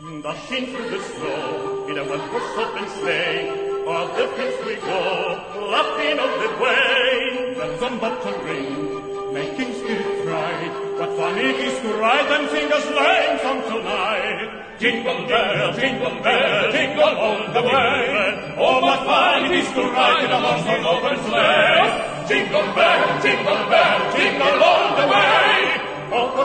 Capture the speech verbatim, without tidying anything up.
Dashing through the snow in a one-horse open sleigh, o'er the fields we go, laughing all the way. Bells on bottom ring, making spirits bright. What fun it is to ride and sing a sleighing song tonight! Jingle bell, jingle bell, jingle all the way. Oh, what fun it is to ride in a one-horse open sleigh! Jingle bell, jingle bell, jingle all the way.